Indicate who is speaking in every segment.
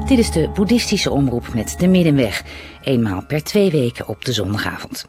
Speaker 1: Dit is de boeddhistische omroep met de Middenweg. Eenmaal per 2 weken op de zondagavond.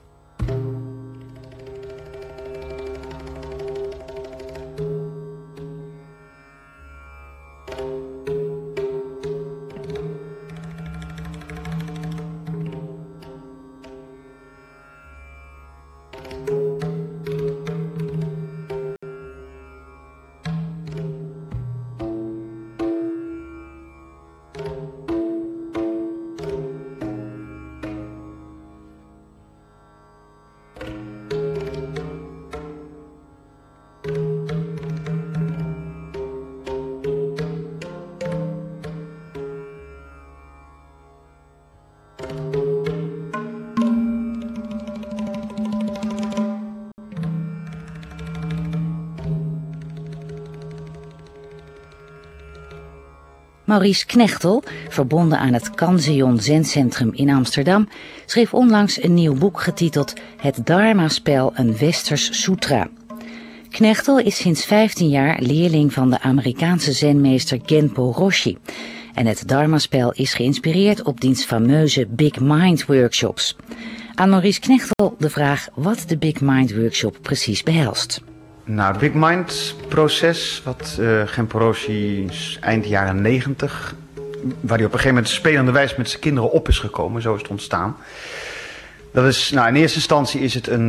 Speaker 1: Maurice Knechtel, verbonden aan het Kanzeon Zen-centrum in Amsterdam, schreef onlangs een nieuw boek getiteld Het Dharma-spel, een Westers Sutra. Knechtel is sinds 15 jaar leerling van de Amerikaanse zenmeester Genpo Roshi. En het Dharma-spel is geïnspireerd op diens fameuze Big Mind workshops. Aan Maurice Knechtel de vraag wat de Big Mind workshop precies behelst.
Speaker 2: Nou, het Big Mind proces, wat Genpo Roshi eind jaren 90, waar hij op een gegeven moment spelende wijze met zijn kinderen op is gekomen, zo is het ontstaan. Dat is, nou, in eerste instantie is het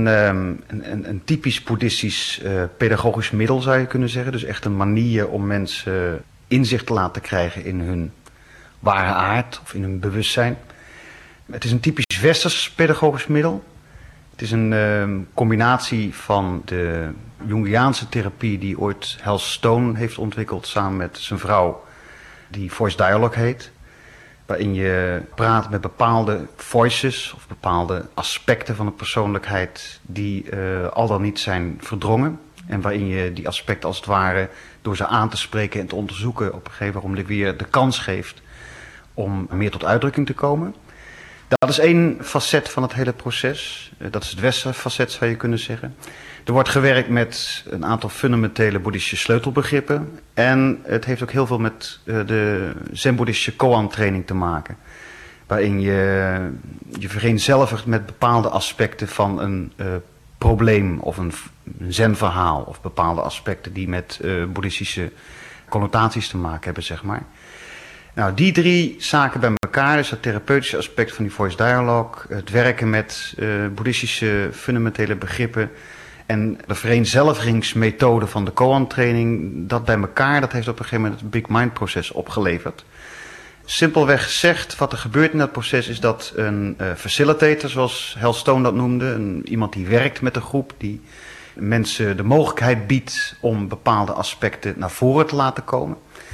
Speaker 2: een typisch boeddhistisch pedagogisch middel, zou je kunnen zeggen. Dus echt een manier om mensen inzicht te laten krijgen in hun ware aard of in hun bewustzijn. Het is een typisch westers pedagogisch middel. Het is een combinatie van de Jungiaanse therapie die ooit Hal Stone heeft ontwikkeld samen met zijn vrouw, die Voice Dialogue heet. Waarin je praat met bepaalde voices of bepaalde aspecten van de persoonlijkheid die al dan niet zijn verdrongen. En waarin je die aspecten als het ware door ze aan te spreken en te onderzoeken op een gegeven moment weer de kans geeft om meer tot uitdrukking te komen. Dat is één facet van het hele proces. Dat is het westerse facet, zou je kunnen zeggen. Er wordt gewerkt met een aantal fundamentele boeddhistische sleutelbegrippen. En het heeft ook heel veel met de zen-boeddhistische koan-training te maken. Waarin je vereenzelvigt met bepaalde aspecten van een probleem of een zen-verhaal. Of bepaalde aspecten die met boeddhistische connotaties te maken hebben, zeg maar. Nou, die 3 zaken bij elkaar, dus het therapeutische aspect van die voice dialogue, het werken met boeddhistische fundamentele begrippen en de vereenzelvigingsmethode van de koan-training, dat bij elkaar, dat heeft op een gegeven moment het Big Mind proces opgeleverd. Simpelweg gezegd, wat er gebeurt in dat proces is dat een facilitator, zoals Hal Stone dat noemde, iemand die werkt met een groep, die mensen de mogelijkheid biedt om bepaalde aspecten naar voren te laten komen.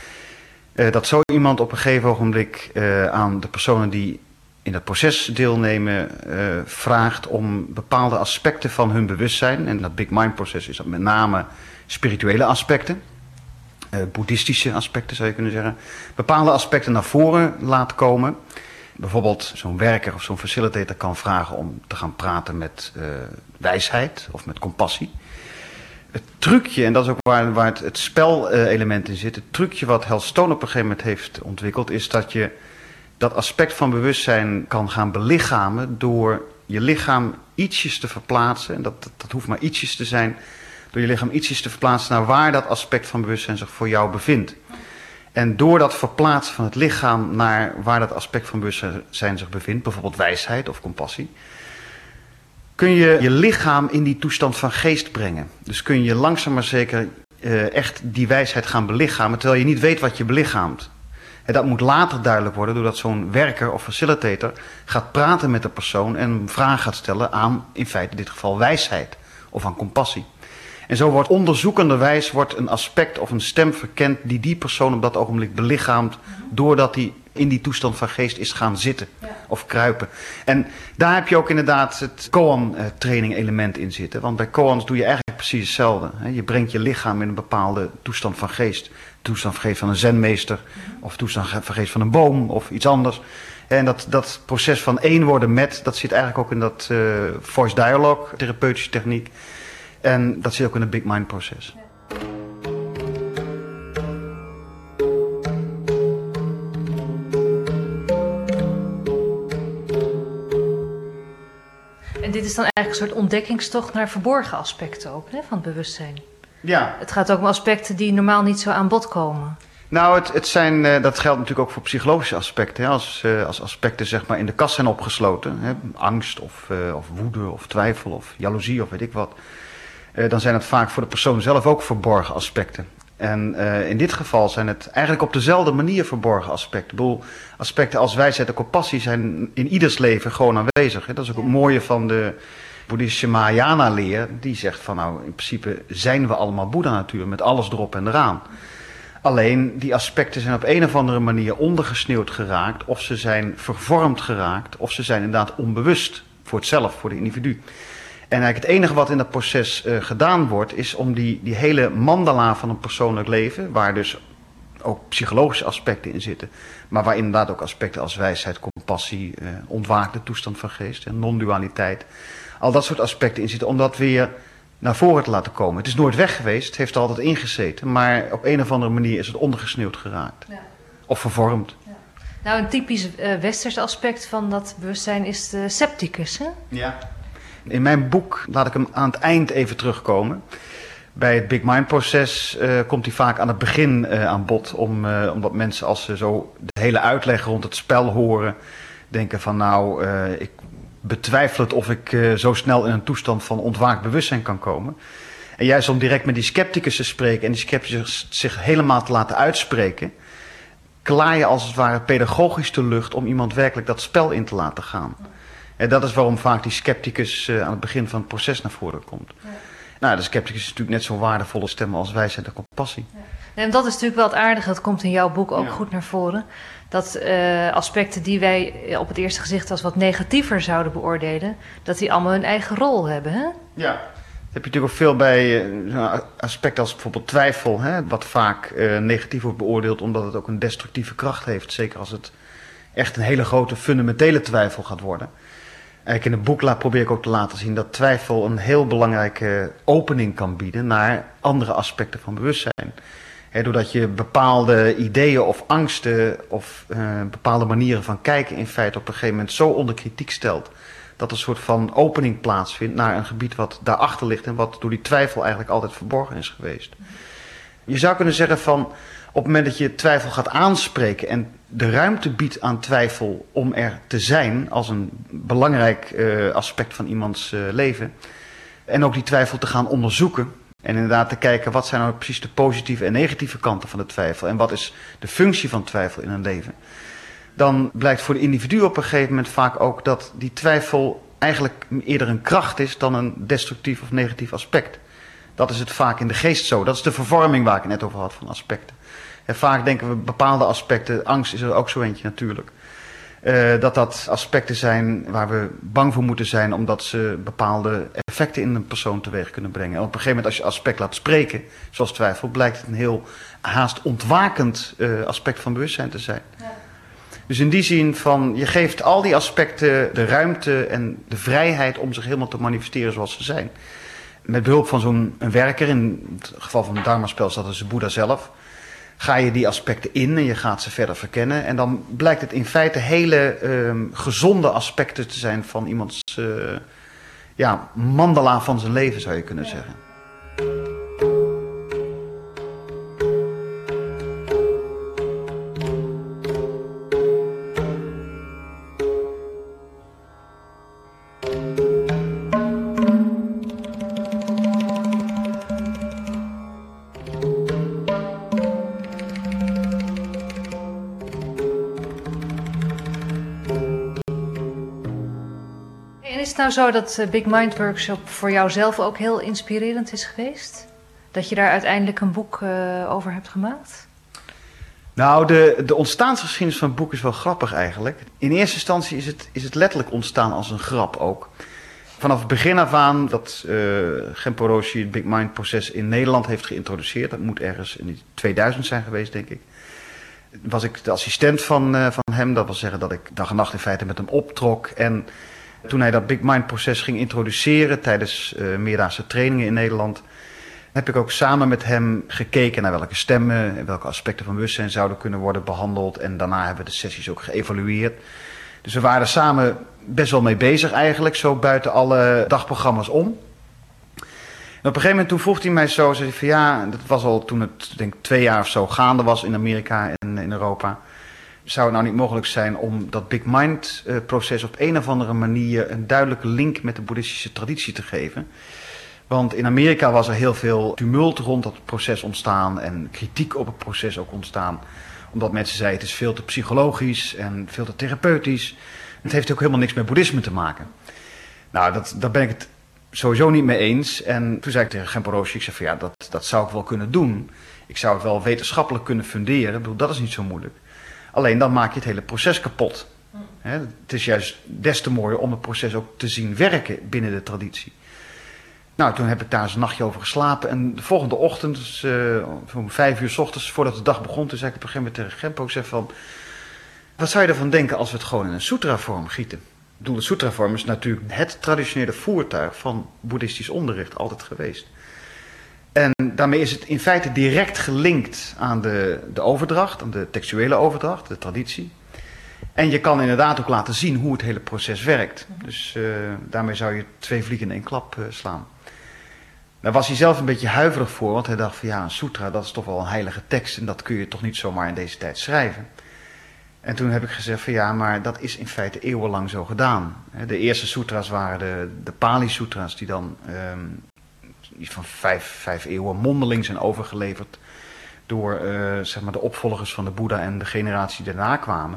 Speaker 2: Dat zo iemand op een gegeven ogenblik aan de personen die in dat proces deelnemen vraagt om bepaalde aspecten van hun bewustzijn, en dat Big Mind proces is dat met name spirituele aspecten, boeddhistische aspecten zou je kunnen zeggen, bepaalde aspecten naar voren laat komen. Bijvoorbeeld zo'n werker of zo'n facilitator kan vragen om te gaan praten met wijsheid of met compassie. Het trucje, en dat is ook waar het spelelement in zit, het trucje wat Hal Stone op een gegeven moment heeft ontwikkeld, is dat je dat aspect van bewustzijn kan gaan belichamen door je lichaam ietsjes te verplaatsen, en dat hoeft maar ietsjes te zijn, door je lichaam ietsjes te verplaatsen naar waar dat aspect van bewustzijn zich voor jou bevindt. En door dat verplaatsen van het lichaam naar waar dat aspect van bewustzijn zich bevindt, bijvoorbeeld wijsheid of compassie, kun je je lichaam in die toestand van geest brengen. Dus kun je langzaam maar zeker echt die wijsheid gaan belichamen, terwijl je niet weet wat je belichaamt. En dat moet later duidelijk worden doordat zo'n werker of facilitator gaat praten met de persoon en een vraag gaat stellen aan, in feite in dit geval, wijsheid of aan compassie. En zo wordt onderzoekenderwijs een aspect of een stem verkend die persoon op dat ogenblik belichaamt, doordat hij in die toestand van geest is gaan zitten of kruipen. En daar heb je ook inderdaad het koan-training element in zitten. Want bij koans doe je eigenlijk precies hetzelfde. Je brengt je lichaam in een bepaalde toestand van geest. Toestand van geest van een zenmeester, of toestand van geest van een boom, of iets anders. En dat proces van één worden met, dat zit eigenlijk ook in dat voice dialogue, therapeutische techniek. En dat zit ook in het Big Mind proces.
Speaker 3: dit is dan eigenlijk een soort ontdekkingstocht naar verborgen aspecten ook, hè, van het bewustzijn.
Speaker 2: Ja.
Speaker 3: Het gaat ook om aspecten die normaal niet zo aan bod komen.
Speaker 2: Nou, dat geldt natuurlijk ook voor psychologische aspecten. Hè. Als aspecten zeg maar in de kast zijn opgesloten, hè, angst of woede of twijfel of jaloezie of weet ik wat, dan zijn het vaak voor de persoon zelf ook verborgen aspecten. En in dit geval zijn het eigenlijk op dezelfde manier verborgen aspecten. Ik bedoel, aspecten als wijsheid en compassie zijn in ieders leven gewoon aanwezig. Hè. Dat is ook het mooie van de boeddhistische Mahayana-leer. Die zegt van nou, in principe zijn we allemaal Boeddha natuurlijk, met alles erop en eraan. Alleen die aspecten zijn op een of andere manier ondergesneeuwd geraakt, of ze zijn vervormd geraakt, of ze zijn inderdaad onbewust voor het zelf, voor de individu. En eigenlijk het enige wat in dat proces gedaan wordt, is om die hele mandala van een persoonlijk leven, waar dus ook psychologische aspecten in zitten, maar waar inderdaad ook aspecten als wijsheid, compassie, ontwaakte toestand van geest en non-dualiteit, al dat soort aspecten in zitten, om dat weer naar voren te laten komen. Het is nooit weg geweest, het heeft er altijd ingezeten, maar op een of andere manier is het ondergesneeuwd geraakt. Ja. Of vervormd. Ja.
Speaker 3: Nou, een typisch westers aspect van dat bewustzijn is de scepticus, hè?
Speaker 2: Ja. In mijn boek laat ik hem aan het eind even terugkomen. Bij het Big Mind proces komt hij vaak aan het begin aan bod, omdat mensen als ze zo de hele uitleg rond het spel horen, denken van nou, ik betwijfel het of ik zo snel in een toestand van ontwaakt bewustzijn kan komen. En juist om direct met die scepticus te spreken en die scepticus zich helemaal te laten uitspreken, klaar je als het ware pedagogisch de lucht om iemand werkelijk dat spel in te laten gaan. En dat is waarom vaak die scepticus aan het begin van het proces naar voren komt. Ja. Nou, de scepticus is natuurlijk net zo'n waardevolle stem als wijsheid en compassie.
Speaker 3: Ja. En dat is natuurlijk wel het aardige, dat komt in jouw boek ook goed naar voren. Dat aspecten die wij op het eerste gezicht als wat negatiever zouden beoordelen, dat die allemaal hun eigen rol hebben, hè?
Speaker 2: Ja. Dat heb je natuurlijk ook veel bij aspecten als bijvoorbeeld twijfel, hè, wat vaak negatief wordt beoordeeld omdat het ook een destructieve kracht heeft. Zeker als het echt een hele grote fundamentele twijfel gaat worden. Eigenlijk in het boek probeer ik ook te laten zien dat twijfel een heel belangrijke opening kan bieden naar andere aspecten van bewustzijn. Doordat je bepaalde ideeën of angsten of bepaalde manieren van kijken in feite op een gegeven moment zo onder kritiek stelt, dat een soort van opening plaatsvindt naar een gebied wat daarachter ligt en wat door die twijfel eigenlijk altijd verborgen is geweest. Je zou kunnen zeggen van, op het moment dat je twijfel gaat aanspreken en de ruimte biedt aan twijfel om er te zijn als een belangrijk aspect van iemands leven, en ook die twijfel te gaan onderzoeken en inderdaad te kijken wat zijn nou precies de positieve en negatieve kanten van de twijfel en wat is de functie van twijfel in een leven, dan blijkt voor de individu op een gegeven moment vaak ook dat die twijfel eigenlijk eerder een kracht is dan een destructief of negatief aspect. Dat is het vaak in de geest zo. Dat is de vervorming waar ik het net over had van aspecten. En vaak denken we bepaalde aspecten, angst is er ook zo eentje natuurlijk, dat aspecten zijn waar we bang voor moeten zijn omdat ze bepaalde effecten in een persoon teweeg kunnen brengen. En op een gegeven moment als je aspect laat spreken, zoals twijfel, blijkt het een heel haast ontwakend aspect van bewustzijn te zijn. Ja. Dus in die zin van, je geeft al die aspecten de ruimte en de vrijheid om zich helemaal te manifesteren zoals ze zijn. Met behulp van zo'n werker, in het geval van het Dharma-spel is dat dus de Boeddha zelf, ga je die aspecten in en je gaat ze verder verkennen. En dan blijkt het in feite hele gezonde aspecten te zijn van iemands mandala van zijn leven, zou je kunnen zeggen.
Speaker 3: Is het nou zo dat de Big Mind Workshop voor jou zelf ook heel inspirerend is geweest? Dat je daar uiteindelijk een boek over hebt gemaakt?
Speaker 2: Nou, de ontstaansgeschiedenis van het boek is wel grappig eigenlijk. In eerste instantie is het letterlijk ontstaan als een grap ook. Vanaf het begin af aan dat Genpo Roshi het Big Mind proces in Nederland heeft geïntroduceerd. Dat moet ergens in 2000 zijn geweest, denk ik. Was ik de assistent van hem. Dat wil zeggen dat ik dag en nacht in feite met hem optrok. En toen hij dat Big Mind proces ging introduceren tijdens meerdaagse trainingen in Nederland, heb ik ook samen met hem gekeken naar welke stemmen en welke aspecten van bewustzijn zouden kunnen worden behandeld. En daarna hebben we de sessies ook geëvalueerd. Dus we waren er samen best wel mee bezig eigenlijk, zo buiten alle dagprogramma's om. En op een gegeven moment toen vroeg hij mij zo, zei hij van ja, dat was al toen het denk ik 2 jaar of zo gaande was in Amerika en in Europa. Zou het nou niet mogelijk zijn om dat Big Mind proces op een of andere manier een duidelijke link met de boeddhistische traditie te geven? Want in Amerika was er heel veel tumult rond dat proces ontstaan en kritiek op het proces ook ontstaan. Omdat mensen zeiden het is veel te psychologisch en veel te therapeutisch. Het heeft ook helemaal niks met boeddhisme te maken. Nou, daar ben ik het sowieso niet mee eens. En toen zei ik tegen Genpo Roshi, ik zei van ja, dat zou ik wel kunnen doen. Ik zou het wel wetenschappelijk kunnen funderen. Ik bedoel, dat is niet zo moeilijk. Alleen dan maak je het hele proces kapot. Het is juist des te mooier om het proces ook te zien werken binnen de traditie. Nou, toen heb ik daar eens een nachtje over geslapen. En de volgende ochtend, dus, om 5 uur 's ochtends, voordat de dag begon, toen zei ik op een gegeven moment tegen Genpo, ik zeg van, wat zou je ervan denken als we het gewoon in een sutra-vorm gieten? Ik bedoel, de sutra-vorm is natuurlijk het traditionele voertuig van boeddhistisch onderricht, altijd geweest. En daarmee is het in feite direct gelinkt aan de overdracht, aan de textuele overdracht, de traditie. En je kan inderdaad ook laten zien hoe het hele proces werkt. Dus daarmee zou je 2 vliegen in 1 klap slaan. Daar was hij zelf een beetje huiverig voor, want hij dacht van ja, een sutra, dat is toch wel een heilige tekst en dat kun je toch niet zomaar in deze tijd schrijven. En toen heb ik gezegd van ja, maar dat is in feite eeuwenlang zo gedaan. De eerste sutra's waren de Pali-sutra's die dan iets van 5 eeuwen mondeling zijn overgeleverd door zeg maar de opvolgers van de Boeddha en de generatie die daarna kwamen.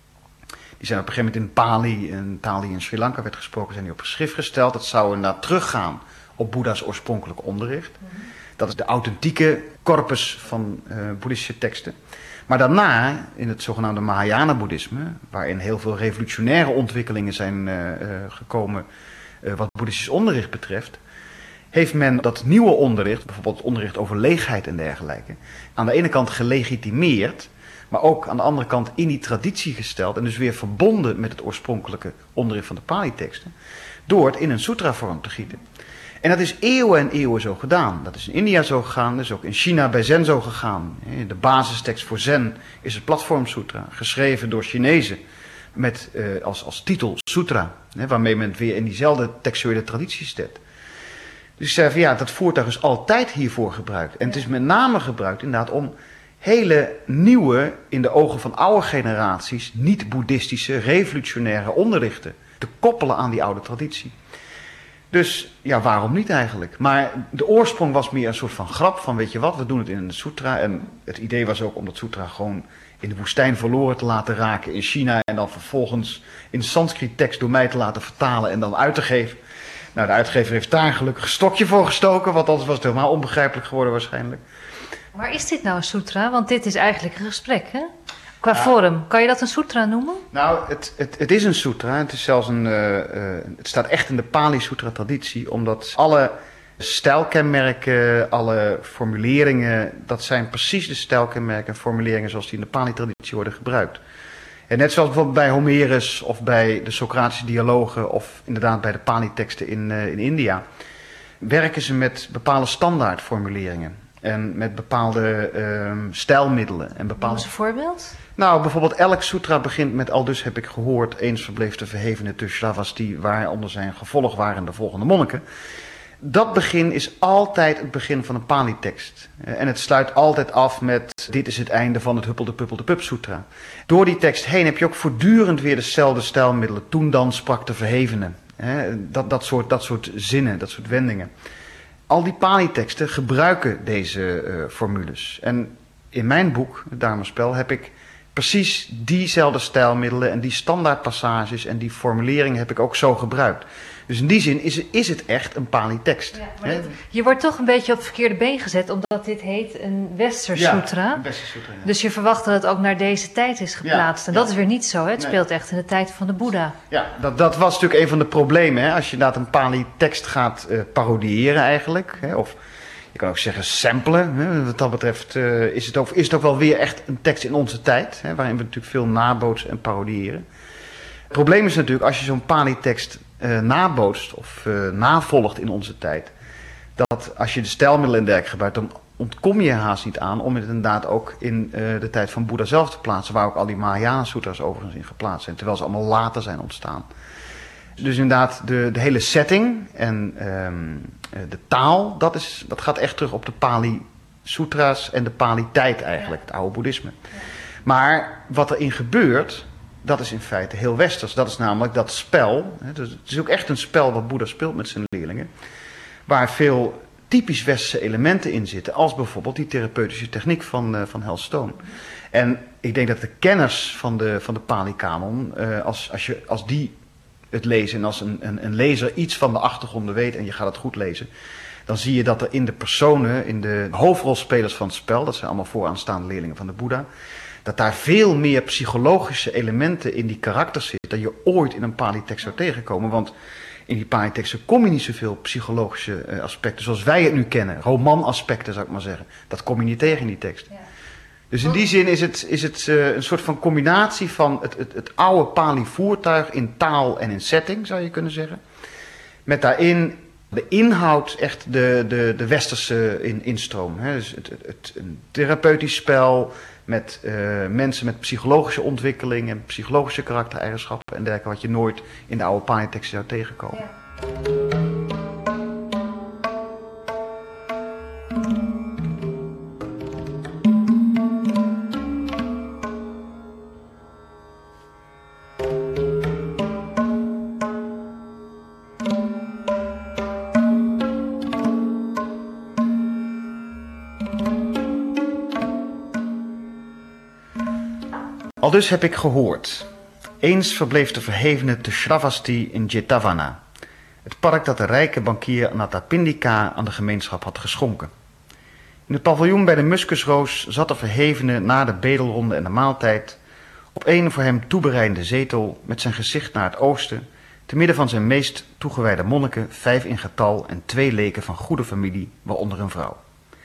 Speaker 2: Die zijn op een gegeven moment in Pali, een taal die in Sri Lanka werd gesproken, zijn die op geschrift gesteld. Dat zou inderdaad teruggaan op Boeddha's oorspronkelijk onderricht. Dat is de authentieke corpus van boeddhistische teksten. Maar daarna, in het zogenaamde Mahayana-boeddhisme, waarin heel veel revolutionaire ontwikkelingen zijn gekomen wat boeddhistisch onderricht betreft, heeft men dat nieuwe onderricht, bijvoorbeeld onderricht over leegheid en dergelijke, aan de ene kant gelegitimeerd, maar ook aan de andere kant in die traditie gesteld en dus weer verbonden met het oorspronkelijke onderricht van de Pali-teksten, door het in een sutra-vorm te gieten. En dat is eeuwen en eeuwen zo gedaan. Dat is in India zo gegaan, dat is ook in China bij Zen zo gegaan. De basistekst voor Zen is het Platform Sutra, geschreven door Chinezen met als titel Sutra, waarmee men het weer in diezelfde textuele traditie zet. Dus ik zei van ja, dat voertuig is altijd hiervoor gebruikt. En het is met name gebruikt inderdaad om hele nieuwe, in de ogen van oude generaties, niet-boeddhistische, revolutionaire onderrichten te koppelen aan die oude traditie. Dus ja, waarom niet eigenlijk? Maar de oorsprong was meer een soort van grap van weet je wat, we doen het in een sutra. En het idee was ook om dat sutra gewoon in de woestijn verloren te laten raken in China. En dan vervolgens in de Sanskriet tekst door mij te laten vertalen en dan uit te geven. Nou, de uitgever heeft daar gelukkig een stokje voor gestoken, want anders was het helemaal onbegrijpelijk geworden waarschijnlijk. Maar
Speaker 3: is dit nou een sutra? Want dit is eigenlijk een gesprek, hè? Qua vorm. Kan je dat een sutra noemen?
Speaker 2: Nou, het is een sutra. Het is zelfs het staat echt in de Pali-sutra-traditie, omdat alle stijlkenmerken, alle formuleringen, dat zijn precies de stijlkenmerken en formuleringen zoals die in de Pali-traditie worden gebruikt. En net zoals bijvoorbeeld bij Homerus of bij de Socratische dialogen of inderdaad bij de Pali-teksten in India, werken ze met bepaalde standaardformuleringen. En met bepaalde stijlmiddelen. En bepaalde...
Speaker 3: Noem eens een voorbeeld?
Speaker 2: Nou, bijvoorbeeld elk sutra begint met aldus heb ik gehoord, eens verbleef de verhevene te Shravasti, waaronder zijn gevolg waren de volgende monniken. Dat begin is altijd het begin van een Pali-tekst. En het sluit altijd af met dit is het einde van het Huppel de Puppel de Pup Sutra. Door die tekst heen heb je ook voortdurend weer dezelfde stijlmiddelen. Toen dan sprak de verhevene. Dat soort zinnen, dat soort wendingen. Al die Pali-teksten gebruiken deze formules. En in mijn boek, het Dharmaspel, heb ik precies diezelfde stijlmiddelen en die standaardpassages en die formuleringen heb ik ook zo gebruikt. Dus in die zin is het echt een Pali-tekst. Ja,
Speaker 3: je wordt toch een beetje op het verkeerde been gezet, omdat dit heet een Westersutra.
Speaker 2: Ja, een Westersutra, ja.
Speaker 3: Dus je verwacht dat het ook naar deze tijd is geplaatst. En dat is weer niet zo. Hè? Het speelt echt in de tijd van de Boeddha. Ja,
Speaker 2: dat was natuurlijk een van de problemen. Hè? Als je inderdaad een Pali-tekst gaat parodiëren eigenlijk. Hè? Of je kan ook zeggen samplen. Hè? Wat dat betreft is het ook wel weer echt een tekst in onze tijd. Hè? Waarin we natuurlijk veel nabootsen en parodiëren. Het probleem is natuurlijk als je zo'n Pali-tekst nabootst of navolgt in onze tijd, dat als je de stijlmiddelen en dergelijke gebruikt, dan ontkom je haast niet aan om het inderdaad ook in de tijd van Boeddha zelf te plaatsen, waar ook al die Mahayana sutras overigens in geplaatst zijn, terwijl ze allemaal later zijn ontstaan. Dus inderdaad, de hele setting en de taal, dat gaat echt terug op de Pali-sutra's en de Pali-tijd eigenlijk, het oude boeddhisme. Maar wat erin gebeurt, dat is in feite heel westers. Dat is namelijk dat spel, dus het is ook echt een spel wat Boeddha speelt met zijn leerlingen, waar veel typisch westerse elementen in zitten, als bijvoorbeeld die therapeutische techniek van Hal Stone. En ik denk dat de kenners van de Pali-kanon, als die het lezen en als een lezer iets van de achtergronden weet en je gaat het goed lezen, dan zie je dat er in de personen, in de hoofdrolspelers van het spel, dat zijn allemaal vooraanstaande leerlingen van de Boeddha, dat daar veel meer psychologische elementen in die karakters zitten dan je ooit in een Pali-tekst zou tegenkomen. Want in die Pali-teksten kom je niet zoveel psychologische aspecten zoals wij het nu kennen. Romanaspecten zou ik maar zeggen. Dat kom je niet tegen in die tekst. Ja. Dus in die zin is het een soort van combinatie van het oude Pali-voertuig in taal en in setting, zou je kunnen zeggen. Met daarin de inhoud echt de westerse instroom. Hè. Dus een therapeutisch spel met mensen met psychologische ontwikkeling en psychologische karaktereigenschappen en dergelijke, wat je nooit in de oude Pali-teksten zou tegenkomen. Ja. Aldus heb ik gehoord. Eens verbleef de verhevene te Shravasti in Jetavana, het park dat de rijke bankier Anathapindika aan de gemeenschap had geschonken. In het paviljoen bij de Muskusroos zat de verhevene na de bedelronde en de maaltijd op een voor hem toebereide zetel met zijn gezicht naar het oosten, te midden van zijn meest toegewijde monniken, 5 in getal en 2 leken van goede familie, waaronder een vrouw.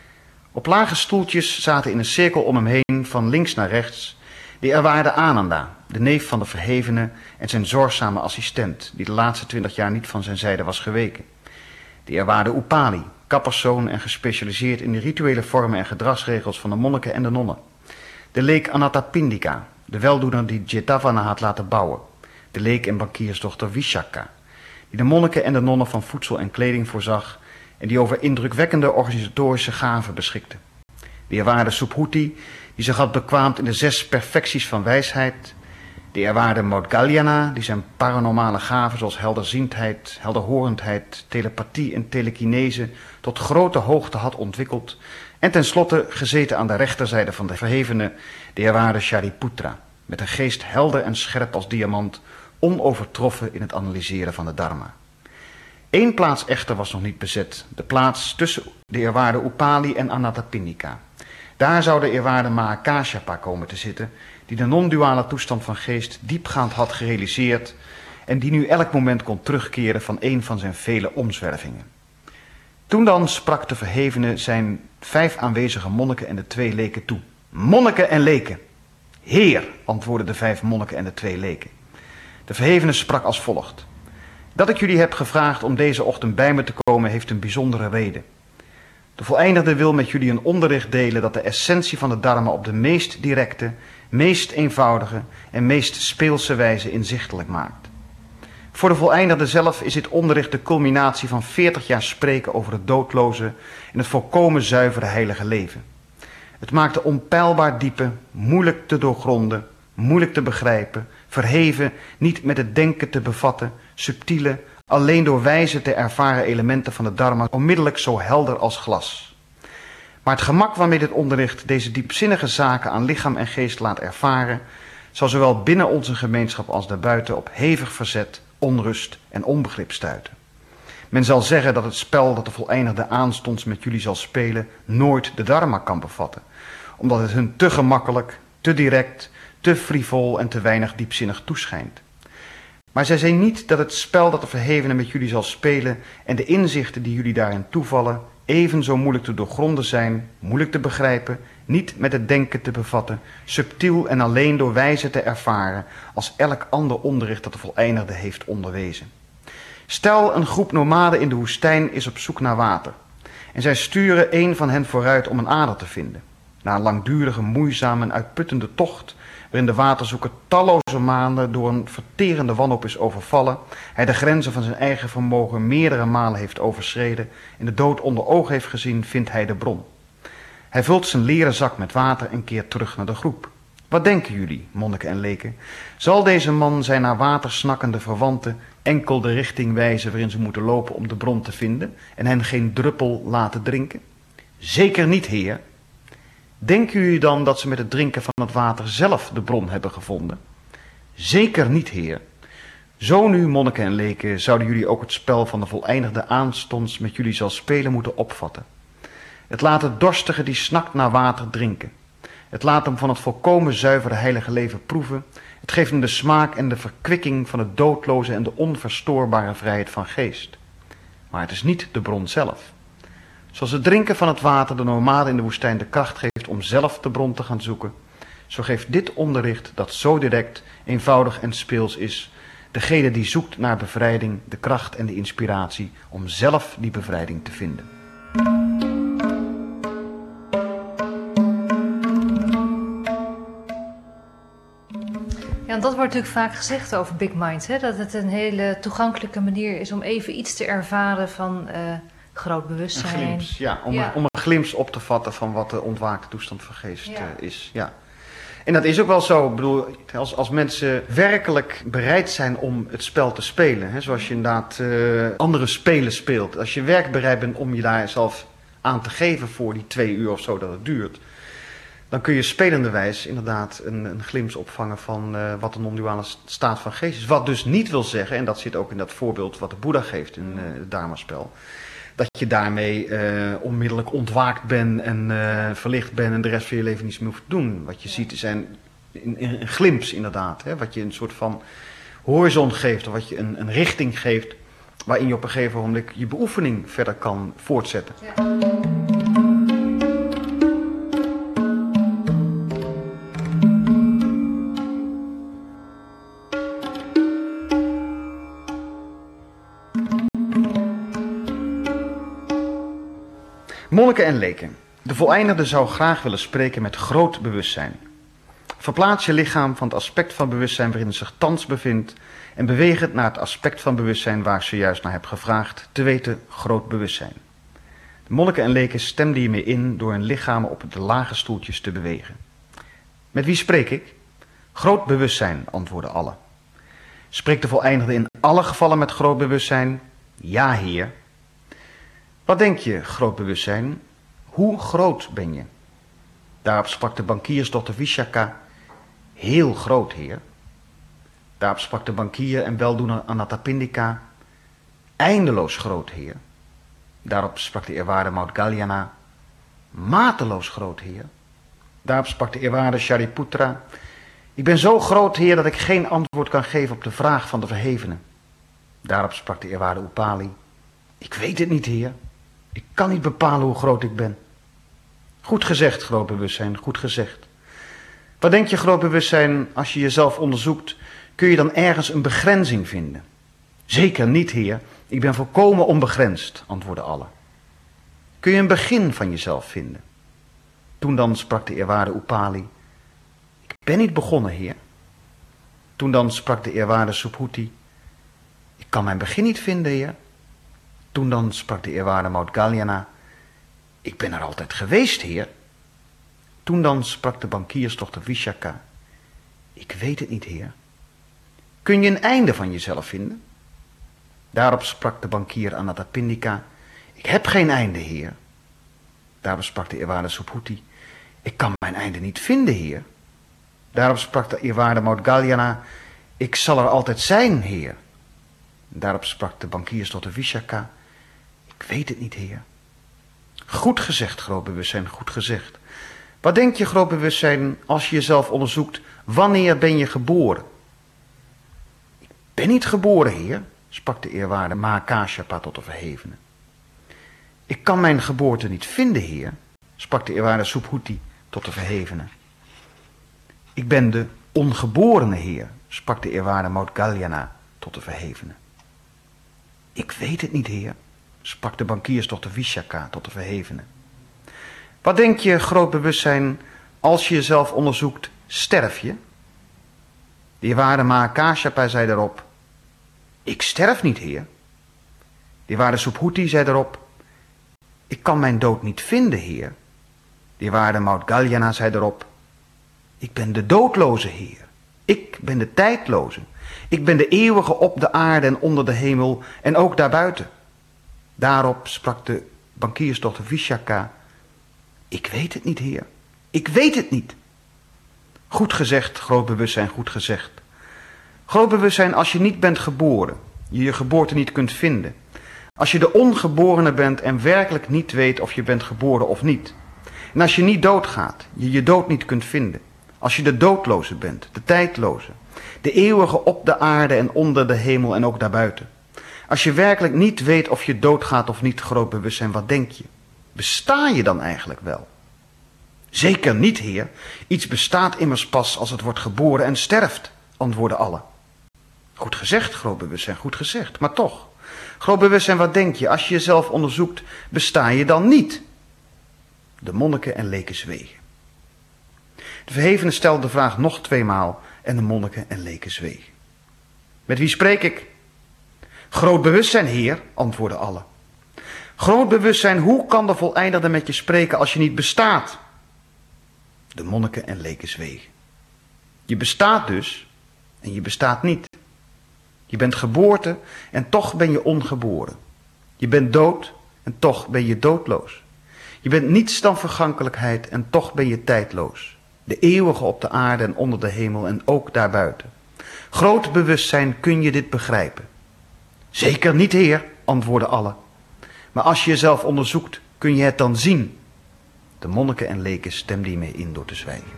Speaker 2: Op lage stoeltjes zaten in een cirkel om hem heen, van links naar rechts, de eerwaarde Ananda, de neef van de verhevene en zijn zorgzame assistent, die de laatste 20 jaar niet van zijn zijde was geweken. De eerwaarde Upali, kapperszoon en gespecialiseerd in de rituele vormen en gedragsregels van de monniken en de nonnen. De leek Anathapindika, de weldoener die Jetavana had laten bouwen. De leek en bankiersdochter Vishaka, die de monniken en de nonnen van voedsel en kleding voorzag en die over indrukwekkende organisatorische gaven beschikte. De eerwaarde Subhuti, die zich had bekwaamd in de 6 perfecties van wijsheid. De eerwaarde Maudgalyana, die zijn paranormale gaven zoals helderziendheid, helderhorendheid, telepathie en telekinese tot grote hoogte had ontwikkeld. En tenslotte gezeten aan de rechterzijde van de verhevene, de eerwaarde Shariputra, met een geest helder en scherp als diamant, onovertroffen in het analyseren van de dharma. Eén plaats echter was nog niet bezet, de plaats tussen de eerwaarde Upali en Anathapindika. Daar zou de eerwaarde Mahakashapa komen te zitten, die de non-duale toestand van geest diepgaand had gerealiseerd en die nu elk moment kon terugkeren van een van zijn vele omzwervingen. Toen dan sprak de verhevene zijn 5 aanwezige monniken en de 2 leken toe. Monniken en leken. Heer, antwoordden de 5 monniken en de 2 leken. De verhevene sprak als volgt. Dat ik jullie heb gevraagd om deze ochtend bij me te komen heeft een bijzondere reden. De voleindigde wil met jullie een onderricht delen dat de essentie van de dharma op de meest directe, meest eenvoudige en meest speelse wijze inzichtelijk maakt. Voor de voleindigde zelf is dit onderricht de culminatie van 40 jaar spreken over het doodloze en het volkomen zuivere heilige leven. Het maakt de onpeilbaar diepe, moeilijk te doorgronden, moeilijk te begrijpen, verheven, niet met het denken te bevatten, subtiele, alleen door wijze te ervaren elementen van de dharma onmiddellijk zo helder als glas. Maar het gemak waarmee dit onderricht deze diepzinnige zaken aan lichaam en geest laat ervaren, zal zowel binnen onze gemeenschap als daarbuiten op hevig verzet, onrust en onbegrip stuiten. Men zal zeggen dat het spel dat de voleindigde aanstonds met jullie zal spelen nooit de dharma kan bevatten, omdat het hun te gemakkelijk, te direct, te frivol en te weinig diepzinnig toeschijnt. Maar zij zijn niet dat het spel dat de verhevene met jullie zal spelen en de inzichten die jullie daarin toevallen even zo moeilijk te doorgronden zijn, moeilijk te begrijpen, niet met het denken te bevatten, subtiel en alleen door wijze te ervaren als elk ander onderricht dat de voleindigde heeft onderwezen. Stel, een groep nomaden in de woestijn is op zoek naar water En zij sturen een van hen vooruit om een ader te vinden. Na een langdurige, moeizame en uitputtende tocht, waarin de waterzoeker talloze maanden door een verterende wanhoop is overvallen, hij de grenzen van zijn eigen vermogen meerdere malen heeft overschreden en de dood onder ogen heeft gezien, vindt hij de bron. Hij vult zijn leren zak met water en keert terug naar de groep. Wat denken jullie, monniken en leken? Zal deze man zijn naar water snakkende verwanten enkel de richting wijzen waarin ze moeten lopen om de bron te vinden en hen geen druppel laten drinken? Zeker niet, heer. Denken jullie dan dat ze met het drinken van het water zelf de bron hebben gevonden? Zeker niet, heer. Zo nu, monniken en leken, zouden jullie ook het spel van de voleindigde aanstonds met jullie zal spelen moeten opvatten. Het laat de dorstige die snakt naar water drinken. Het laat hem van het volkomen zuivere heilige leven proeven. Het geeft hem de smaak en de verkwikking van het doodloze en de onverstoorbare vrijheid van geest. Maar het is niet de bron zelf. Zoals het drinken van het water de nomade in de woestijn de kracht geeft om zelf de bron te gaan zoeken, zo geeft dit onderricht, dat zo direct, eenvoudig en speels is, degene die zoekt naar bevrijding de kracht en de inspiratie om zelf die bevrijding te vinden.
Speaker 3: Ja, en dat wordt natuurlijk vaak gezegd over Big Minds, hè? Dat het een hele toegankelijke manier is om even iets te ervaren van groot bewustzijn.
Speaker 2: Een glimps, ja, om een glimps op te vatten van wat de ontwaakte toestand van geest is. Ja. En dat is ook wel zo. Ik bedoel, als mensen werkelijk bereid zijn om het spel te spelen, hè, zoals je inderdaad andere spelen speelt. Als je werkelijk bereid bent om je daar zelf aan te geven voor die 2 uur of zo dat het duurt, dan kun je spelenderwijs inderdaad een glimps opvangen van wat een non-duale staat van geest is. Wat dus niet wil zeggen, en dat zit ook in dat voorbeeld wat de Boeddha geeft in het Dharma-spel, dat je daarmee onmiddellijk ontwaakt bent en verlicht bent en de rest van je leven niets meer hoeft te doen. Wat je ziet zijn een glimps inderdaad, hè, wat je een soort van horizon geeft, of wat je een richting geeft waarin je op een gegeven moment je beoefening verder kan voortzetten. Ja. Monniken en leken. De voleindigde zou graag willen spreken met groot bewustzijn. Verplaats je lichaam van het aspect van bewustzijn waarin het zich thans bevindt en beweeg het naar het aspect van bewustzijn waar ik zojuist naar heb gevraagd, te weten groot bewustzijn. De monniken en leken stemden hiermee in door hun lichamen op de lage stoeltjes te bewegen. Met wie spreek ik? Groot bewustzijn, antwoordden allen. Spreekt de voleindigde in alle gevallen met groot bewustzijn? Ja, heer. Wat denk je, groot bewustzijn? Hoe groot ben je? Daarop sprak de bankiersdochter Vishaka: heel groot, heer. Daarop sprak de bankier en weldoener Anathapindika: eindeloos groot, heer. Daarop sprak de eerwaarde Maudgalyana: mateloos groot, heer. Daarop sprak de eerwaarde Shariputra: ik ben zo groot, heer, dat ik geen antwoord kan geven op de vraag van de verhevenen. Daarop sprak de eerwaarde Upali: ik weet het niet, heer. Ik kan niet bepalen hoe groot ik ben. Goed gezegd, groot bewustzijn, goed gezegd. Wat denk je, groot bewustzijn, als je jezelf onderzoekt, kun je dan ergens een begrenzing vinden? Zeker niet, heer. Ik ben volkomen onbegrensd, antwoordden allen. Kun je een begin van jezelf vinden? Toen dan sprak de eerwaarde Upali: ik ben niet begonnen, heer. Toen dan sprak de eerwaarde Subhuti: ik kan mijn begin niet vinden, heer. Toen dan sprak de eerwaarde Maudgalyana: ik ben er altijd geweest, heer. Toen dan sprak de bankiersdochter Vishaka: ik weet het niet, heer. Kun je een einde van jezelf vinden? Daarop sprak de bankier Anathapindika: ik heb geen einde, heer. Daarop sprak de eerwaarde Subhuti: ik kan mijn einde niet vinden, heer. Daarop sprak de eerwaarde Maudgalyana: ik zal er altijd zijn, heer. Daarop sprak de bankiersdochter Vishaka: ik weet het niet, heer. Goed gezegd, groot bewustzijn, goed gezegd. Wat denk je, groot bewustzijn, als je jezelf onderzoekt, wanneer ben je geboren? Ik ben niet geboren, heer, sprak de eerwaarde Mahakashyapa tot de verhevene. Ik kan mijn geboorte niet vinden, heer, sprak de eerwaarde Subhuti tot de verhevene. Ik ben de ongeborene, heer, sprak de eerwaarde Maudgalyana tot de verhevene. Ik weet het niet, heer, sprak de bankiersdochter Vishaka tot de verhevene. Wat denk je, groot bewustzijn, als je jezelf onderzoekt, sterf je? De eerwaarde Mahakashapa zei daarop, ik sterf niet, heer. De eerwaarde Subhuti zei daarop, ik kan mijn dood niet vinden, heer. De eerwaarde Maudgalyana zei daarop, ik ben de doodloze heer. Ik ben de tijdloze. Ik ben de eeuwige op de aarde en onder de hemel en ook daarbuiten. Daarop sprak de bankiersdochter Vishaka, ik weet het niet, heer. Ik weet het niet. Goed gezegd, groot bewustzijn, goed gezegd. Groot bewustzijn, als je niet bent geboren, je je geboorte niet kunt vinden. Als je de ongeborene bent en werkelijk niet weet of je bent geboren of niet. En als je niet doodgaat, je je dood niet kunt vinden. Als je de doodloze bent, de tijdloze, de eeuwige op de aarde en onder de hemel en ook daarbuiten. Als je werkelijk niet weet of je doodgaat of niet, groot bewustzijn, wat denk je? Besta je dan eigenlijk wel? Zeker niet, heer. Iets bestaat immers pas als het wordt geboren en sterft, antwoorden allen. Goed gezegd, groot bewustzijn, goed gezegd. Maar toch, groot bewustzijn, wat denk je? Als je jezelf onderzoekt, besta je dan niet? De monniken en leken zwegen. De verhevene stelde de vraag nog 2 maal en de monniken en leken zwegen. Met wie spreek ik? Groot bewustzijn, heer, antwoordden allen. Groot bewustzijn, hoe kan de voleindigde met je spreken als je niet bestaat? De monniken en leken zwegen. Je bestaat dus en je bestaat niet. Je bent geboorte en toch ben je ongeboren. Je bent dood en toch ben je doodloos. Je bent niets dan vergankelijkheid en toch ben je tijdloos. De eeuwige op de aarde en onder de hemel en ook daarbuiten. Groot bewustzijn, kun je dit begrijpen? Zeker niet, heer, antwoordden allen. Maar als je jezelf onderzoekt, kun je het dan zien? De monniken en leken stemden hiermee in door te zwijgen.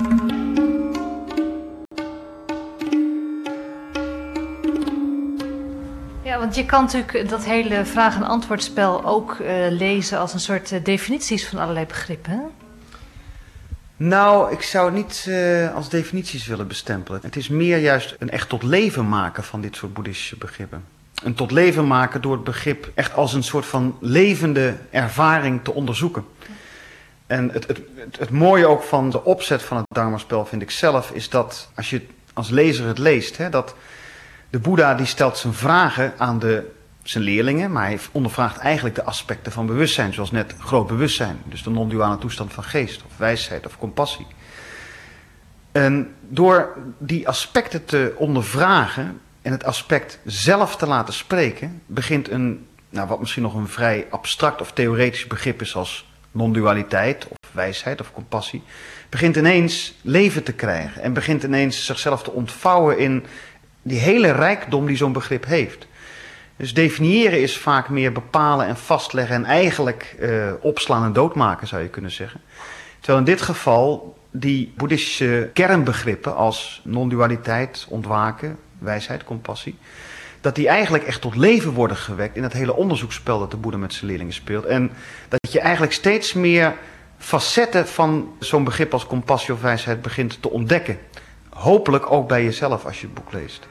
Speaker 3: Ja, want je kan natuurlijk dat hele vraag- en antwoordspel ook lezen als een soort definities van allerlei begrippen. Hè?
Speaker 2: Nou, ik zou het niet als definities willen bestempelen. Het is meer juist een echt tot leven maken van dit soort boeddhistische begrippen. Een tot leven maken door het begrip echt als een soort van levende ervaring te onderzoeken. En het mooie ook van de opzet van het Dharma-spel vind ik zelf, is dat als je als lezer het leest, hè, dat de Boeddha die stelt zijn vragen aan zijn leerlingen, maar hij ondervraagt eigenlijk de aspecten van bewustzijn, zoals net groot bewustzijn, dus de non-duale toestand van geest, of wijsheid, of compassie. En door die aspecten te ondervragen en het aspect zelf te laten spreken, begint wat misschien nog een vrij abstract of theoretisch begrip is als non-dualiteit, of wijsheid, of compassie, begint ineens leven te krijgen en begint ineens zichzelf te ontvouwen in die hele rijkdom die zo'n begrip heeft. Dus definiëren is vaak meer bepalen en vastleggen en eigenlijk opslaan en doodmaken, zou je kunnen zeggen. Terwijl in dit geval die boeddhistische kernbegrippen als non-dualiteit, ontwaken, wijsheid, compassie, dat die eigenlijk echt tot leven worden gewekt in het hele onderzoeksspel dat de Boeddha met zijn leerlingen speelt. En dat je eigenlijk steeds meer facetten van zo'n begrip als compassie of wijsheid begint te ontdekken. Hopelijk ook bij jezelf als je het boek leest.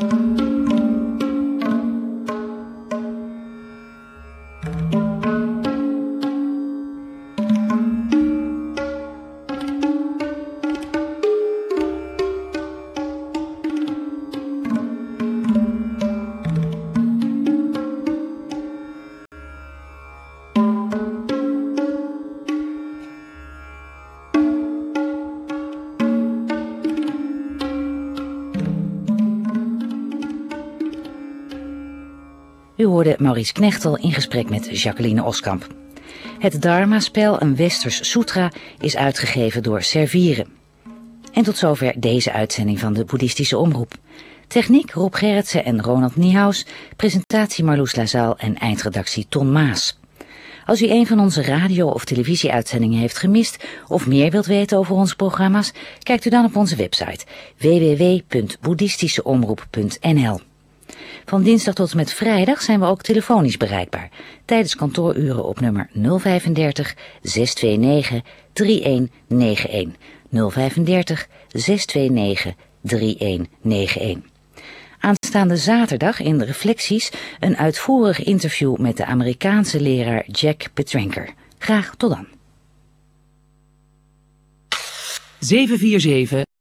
Speaker 1: U hoorde Maurice Knechtel in gesprek met Jacqueline Oskamp. Het Dharma-spel, een westers sutra, is uitgegeven door Servieren. En tot zover deze uitzending van de Boeddhistische Omroep. Techniek Rob Gerritsen en Ronald Niehaus, presentatie Marloes Lazaal en eindredactie Ton Maas. Als u een van onze radio- of televisieuitzendingen heeft gemist of meer wilt weten over onze programma's, kijkt u dan op onze website www.boeddhistischeomroep.nl. Van dinsdag tot en met vrijdag zijn we ook telefonisch bereikbaar, tijdens kantooruren op nummer 035 629 3191. 035 629 3191. Aanstaande zaterdag in Reflecties een uitvoerig interview met de Amerikaanse leraar Jack Petrenker. Graag tot dan.
Speaker 4: 747